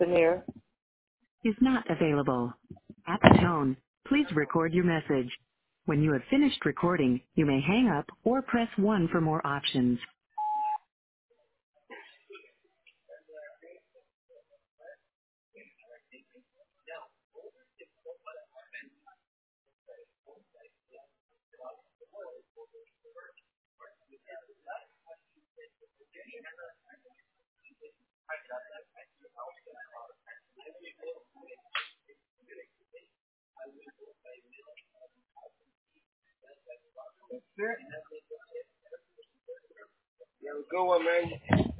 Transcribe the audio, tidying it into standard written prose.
Samir. is not available. At the tone, please record your message. When you have finished recording, you may hang up or press 1 for more options. Yeah, good one, man.